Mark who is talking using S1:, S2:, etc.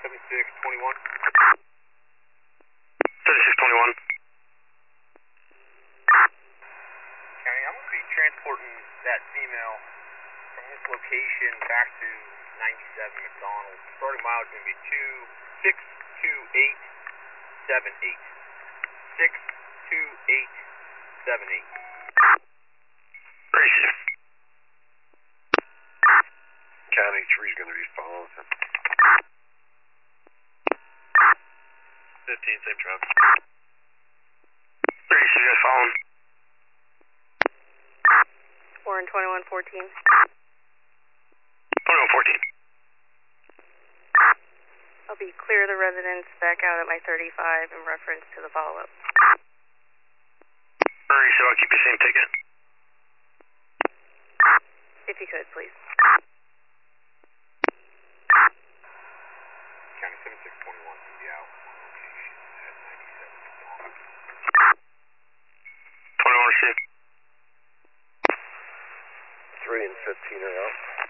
S1: 7621.
S2: 7621.
S1: County, I'm going to be transporting that female from this location back to 97 McDonald. Starting mileage is going to be 62878. 62878.
S2: Appreciate it. County 3 is going to be following him. 15, same truck. 36 is going to follow him.
S3: We're in 2114.
S2: 2114.
S3: I'll be clear the residents back out at my 35 in reference to the follow-up.
S2: Hurry, so I'll keep the same ticket.
S3: If you could, please.
S1: County 7621 to be out on location at 97 McDonald.
S2: 21 received.
S4: 3 and 15 are out.